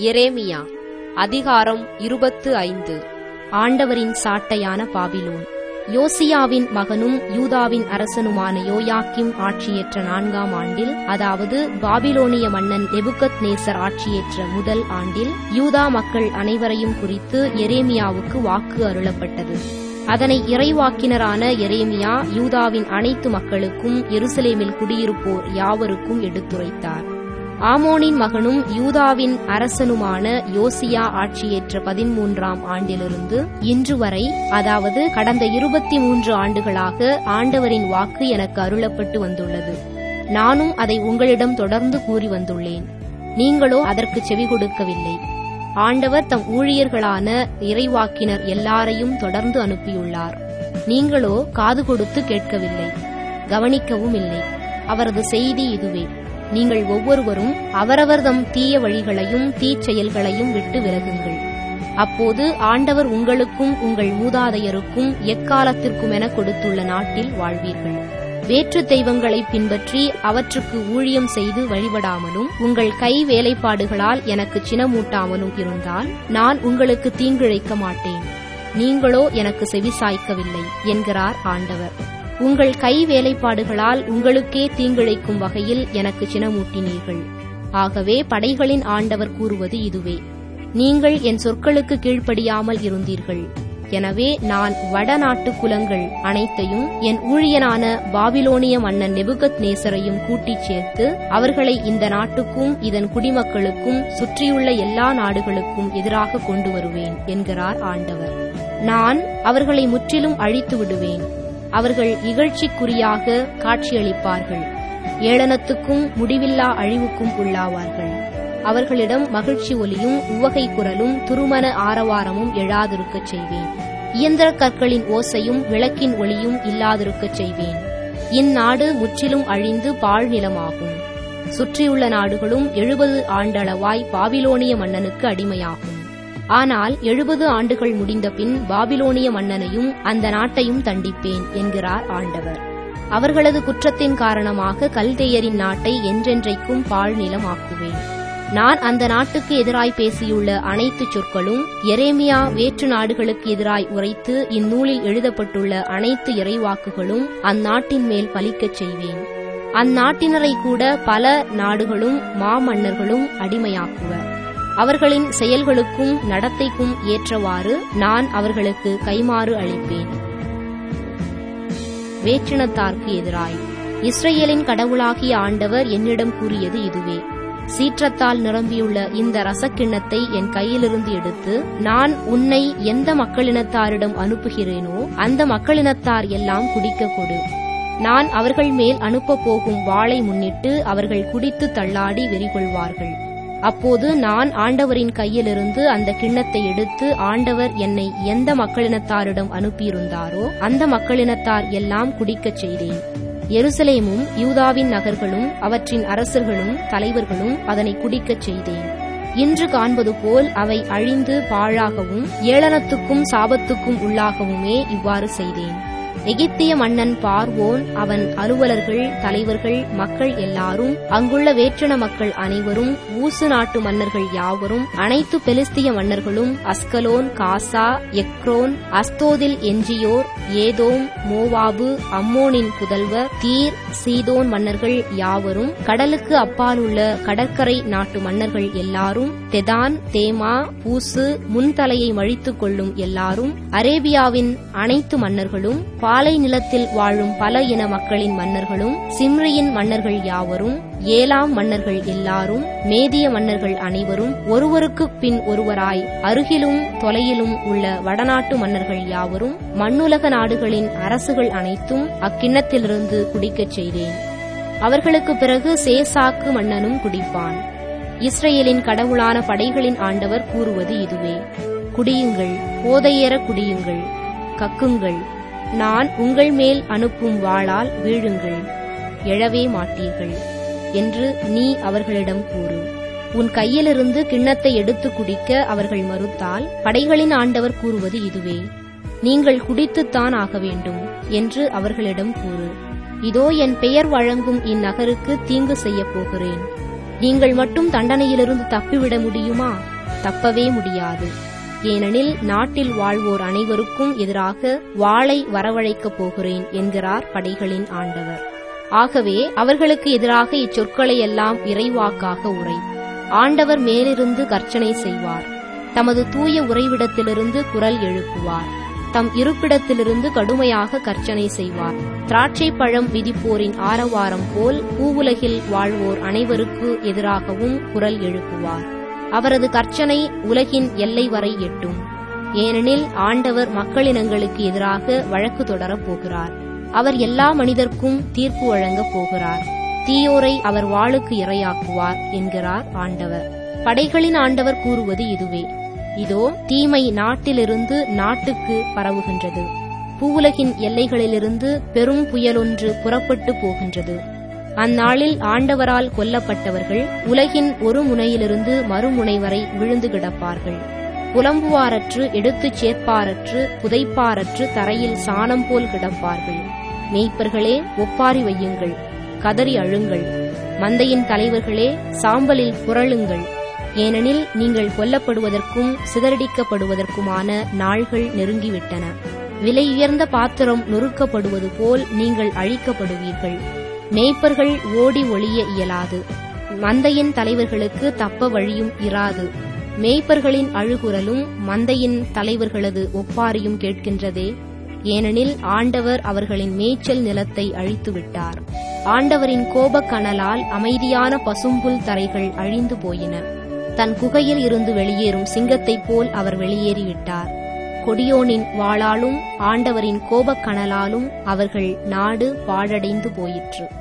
எரேமியா அதிகாரம் 25. ஆண்டவரின் சாட்டையான பாபிலோன். யோசியாவின் மகனும் யூதாவின் அரசனுமான யோயாக்கிம் ஆட்சியேற்ற 4ஆம் ஆண்டில், அதாவது பாபிலோனிய மன்னன் நெபுகத்நேசர் ஆட்சியேற்ற முதல் ஆண்டில், யூதா மக்கள் அனைவரையும் குறித்து எரேமியாவுக்கு வாக்கு அருளப்பட்டது. அதனை இறைவாக்கினரான எரேமியா யூதாவின் அனைத்து மக்களுக்கும் எருசலேமில் குடியிருப்போர் யாவருக்கும் எடுத்துரைத்தார். ஆமோனின் மகனும் யூதாவின் அரசனுமான யோசியா ஆட்சியேற்ற 13ஆம் ஆண்டிலிருந்து இன்று வரை, அதாவது கடந்த 23 ஆண்டுகளாக ஆண்டவரின் வாக்கு எனக்கு அருளப்பட்டு வந்துள்ளது. நானும் அதை உங்களிடம் தொடர்ந்து கூறி வந்துள்ளேன். நீங்களோ அதற்கு செவி கொடுக்கவில்லை. ஆண்டவர் தம் ஊழியர்களான இறைவாக்கினர் எல்லாரையும் தொடர்ந்து அனுப்பியுள்ளார். நீங்களோ காது கொடுத்து கேட்கவில்லை, கவனிக்கவும் இல்லை. அவரது செய்தி இதுவே: நீங்கள் ஒவ்வொருவரும் அவரவர் தம் தீய வழிகளையும் தீச்செயல்களையும் விட்டு விலகுங்கள். அப்போது ஆண்டவர் உங்களுக்கும் உங்கள் மூதாதையருக்கும் எக்காலத்திற்குமென கொடுத்துள்ள நாட்டில் வாழ்வீர்கள். வேற்று தெய்வங்களை பின்பற்றி அவற்றுக்கு ஊழியம் செய்து வழிபடாமலும் உங்கள் கை வேலைப்பாடுகளால் எனக்கு சினமூட்டாமலும் இருந்தால் நான் உங்களுக்கு தீங்கிழைக்க மாட்டேன். நீங்களோ எனக்கு செவிசாய்க்கவில்லை என்கிறார் ஆண்டவர். உங்கள் கை வேலைப்பாடுகளால் உங்களுக்கே தீங்கிழைக்கும் வகையில் எனக்கு சினமூட்டினீர்கள். ஆகவே படைகளின் ஆண்டவர் கூறுவது இதுவே: நீங்கள் என் சொற்களுக்கு கீழ்ப்படியாமல் இருந்தீர்கள். எனவே நான் வடநாட்டு குலங்கள் அனைத்தையும் என் ஊழியனான பாபிலோனிய மன்னன் நெபுகத்நேசரையும் கூட்டிச் சேர்த்து அவர்களை இந்த நாட்டுக்கும் இதன் குடிமக்களுக்கும் சுற்றியுள்ள எல்லா நாடுகளுக்கும் எதிராக கொண்டு வருவேன் என்கிறார் ஆண்டவர். நான் அவர்களை முற்றிலும் அழித்து விடுவேன். அவர்கள் இகழ்ச்சிக்குரியாக காட்சியளிப்பார்கள். ஏளனத்துக்கும் முடிவில்லா அழிவுக்கும் உள்ளாவார்கள். அவர்களிடம் மகிழ்ச்சி ஒலியும் உவகை குரலும் துருமன ஆரவாரமும் எழாதிருக்கச் செய்வேன். இயந்திர கற்களின் ஓசையும் விளக்கின் ஒளியும் இல்லாதிருக்கச் செய்வேன். இந்நாடு முற்றிலும் அழிந்து பாழ்நிலமாகும். சுற்றியுள்ள நாடுகளும் 70 ஆண்டளவாய் பாபிலோனிய மன்னனுக்கு அடிமையாகும். ஆனால் 70 ஆண்டுகள் முடிந்த பின் பாபிலோனிய மன்னனையும் அந்த நாட்டையும் தண்டிப்பேன் என்கிறார் ஆண்டவர். அவர்களது குற்றத்தின் காரணமாக கல்தேயரின் நாட்டை என்றென்றைக்கும் பாழ்நிலமாக்குவேன். நான் அந்த நாட்டுக்கு எதிராய் பேசியுள்ள அனைத்து சொற்களும் எரேமியா வேற்று நாடுகளுக்கு எதிராய் உரைத்து இந்நூலில் எழுதப்பட்டுள்ள அனைத்து இறைவாக்குகளும் அந்நாட்டின் மேல் பலிக்கச் செய்வேன். அந்நாட்டினரை கூட பல நாடுகளும் மாமன்னர்களும் அடிமையாக்குவர். அவர்களின் செயல்களுக்கும் நடத்தைக்கும் ஏற்றவாறு நான் அவர்களுக்கு கைமாறு அளிப்பேன். வேற்றினத்தார்க்கு எதிராய் இஸ்ரவேலின் கடவுளாகிய ஆண்டவர் என்னிடம் கூறியது இதுவே: சீற்றத்தால் நிரம்பியுள்ள இந்த ரசக்கிண்ணத்தை என் கையிலிருந்து எடுத்து நான் உன்னை எந்த மக்களினத்தாரிடம் அனுப்புகிறேனோ அந்த மக்களினத்தார் எல்லாம் குடிக்க கொடு. நான் அவர்கள் மேல் அனுப்பப் போகும் வாளை முன்னிட்டு அவர்கள் குடித்து தள்ளாடி வெறிகொள்வார்கள். அப்போது நான் ஆண்டவரின் கையிலிருந்து அந்த கிண்ணத்தை எடுத்து ஆண்டவர் என்னை எந்த மக்களினத்தாரிடம் அனுப்பியிருந்தாரோ அந்த மக்களினத்தார் எல்லாம் குடிக்கச் செய்தேன். எருசலேமும் யூதாவின் நகர்களும் அவற்றின் அரசர்களும் தலைவர்களும் அதனை குடிக்கச் செய்தேன். இன்று காண்பது போல் அவை அழிந்து பாழாகவும் ஏளனத்துக்கும் சாபத்துக்கும் உள்ளாகவுமே இவ்வாறு செய்தேன். எகிப்திய மன்னன் பார்வோன், அவன் அலுவலர்கள், தலைவர்கள், மக்கள் எல்லாரும், அங்குள்ள வேற்றின மக்கள் அனைவரும், ஊசு நாட்டு மன்னர்கள் யாவரும், அனைத்து பெலிஸ்திய மன்னர்களும், அஸ்கலோன், காசா, எக்ரோன், அஸ்தோதில் எஞ்சியோர், ஏதோம், மோவாபு, அம்மோனின் புதல்வர், தீர், சீதோன் மன்னர்கள் யாவரும், கடலுக்கு அப்பாலுள்ள கடற்கரை நாட்டு மன்னர்கள் எல்லாரும், தெதான், தேமா, பூசு, முன்தலையை மழித்துக் கொள்ளும் எல்லாரும், அரேபியாவின் அனைத்து மன்னர்களும், பாலை நிலத்தில் வாழும் பல இன மக்களின் மன்னர்களும், சிம்ரியின் மன்னர்கள் யாவரும், ஏலாம் மன்னர்கள் எல்லாரும், மேதிய மன்னர்கள் அனைவரும், ஒருவருக்கு பின் ஒருவராய் அருகிலும் தொலையிலும் உள்ள வடநாட்டு மன்னர்கள் யாவரும், மண்ணுலக நாடுகளின் அரசுகள் அனைத்தும் அக்கிண்ணத்திலிருந்து குடிக்கச் செய்தேன். அவர்களுக்கு பிறகு சேசாக்கு மன்னனும் குடிப்பான். இஸ்ரவேலின் கடவுளான படைகளின் ஆண்டவர் கூறுவது இதுவே: குடியுங்கள், போதையேற குடியுங்கள், கக்குங்கள். நான் உங்கள் மேல் அனுப்பும் வாளால் வீழுங்கள், எழவே மாட்டீர்கள் என்று நீ அவர்களிடம் கூறு. உன் கையிலிருந்து கிண்ணத்தை எடுத்து குடிக்க அவர்கள் மறுத்தால் படைகளின் ஆண்டவர் கூறுவது இதுவே: நீங்கள் குடித்துத்தான் ஆக வேண்டும் என்று அவர்களிடம் கூறு. இதோ என் பெயர் வழங்கும் இந்நகருக்கு தீங்கு செய்யப் போகிறேன். நீங்கள் மட்டும் தண்டனையிலிருந்து தப்பிவிட முடியுமா? தப்பவே முடியாது. ஏனெனில் நாட்டில் வாழ்வோர் அனைவருக்கும் எதிராக வாளை வரவழைக்கப் போகிறேன் என்கிறார் படைகளின் ஆண்டவர். ஆகவே அவர்களுக்கு எதிராக இச்சொற்களை எல்லாம் இறைவாக்காக உரை. ஆண்டவர் மேலிருந்து கர்ச்சனை செய்வார். தமது தூய உறைவிடத்திலிருந்து குரல் எழுப்புவார். தம் இருப்பிடத்திலிருந்து கடுமையாக கர்ச்சனை செய்வார். திராட்சை பழம் மிதிப்போரின் ஆரவாரம் போல் பூவுலகில் வாழ்வோர் அனைவருக்கு எதிராகவும் குரல் எழுப்புவார். அவரது கர்ச்சனை உலகின் எல்லை வரை எட்டும். ஏனெனில் ஆண்டவர் மக்களினங்களுக்கு எதிராக வழக்கு தொடரப் போகிறார். அவர் எல்லா மனிதர்க்கும் தீர்ப்பு வழங்கப் போகிறார். தீயோரை அவர் வாளுக்கு இரையாக்குவார் என்கிறார் ஆண்டவர். படைகளின் ஆண்டவர் கூறுவது இதுவே. இதோ தீமை நாட்டிலிருந்து நாட்டுக்கு பரவுகின்றது. பூவுலகின் எல்லைகளிலிருந்து பெரும் புயலொன்று புறப்பட்டு போகின்றது. அந்நாளில் ஆண்டவரால் கொல்லப்பட்டவர்கள் உலகின் ஒரு முனையிலிருந்து மறுமுனை வரை விழுந்து கிடப்பார்கள். புலம்புவாரற்று, எடுத்துச் சேர்ப்பாரற்று, புதைப்பாரற்று தரையில் சாணம் போல் கிடப்பார்கள். மேய்ப்பர்களே, ஒப்பாரி வையுங்கள், கதறி அழுங்கள். மந்தையின் தலைவர்களே, சாம்பலில் புரளுங்கள். ஏனெனில் நீங்கள் கொல்லப்படுவதற்கும் சிதறடிக்கப்படுவதற்குமான நாள்கள் நெருங்கிவிட்டன. விலையுயர்ந்த பாத்திரம் நொறுக்கப்படுவது போல் நீங்கள் அழிக்கப்படுவீர்கள். மேய்ப்பர்கள் ஓடி ஒளிய இயலாது. மந்தையின் தலைவர்களுக்கு தப்ப வழியும் இராது. மேய்ப்பர்களின் அழுகுரலும் மந்தையின் தலைவர்களது ஒப்பாரியும் கேட்கின்றதே. ஏனெனில் ஆண்டவர் அவர்களின் மேய்ச்சல் நிலத்தை அழித்துவிட்டார். ஆண்டவரின் கோபக்கனலால் அமைதியான பசும்புல் தரைகள் அழிந்து போயின. தன் குகையில் இருந்து வெளியேறும் சிங்கத்தைப் போல் அவர் வெளியேறிவிட்டார். கொடியோனின் வாளாலும் ஆண்டவரின் கோபக்கனலாலும் அவர்கள் நாடு பாழடைந்து போயிற்று.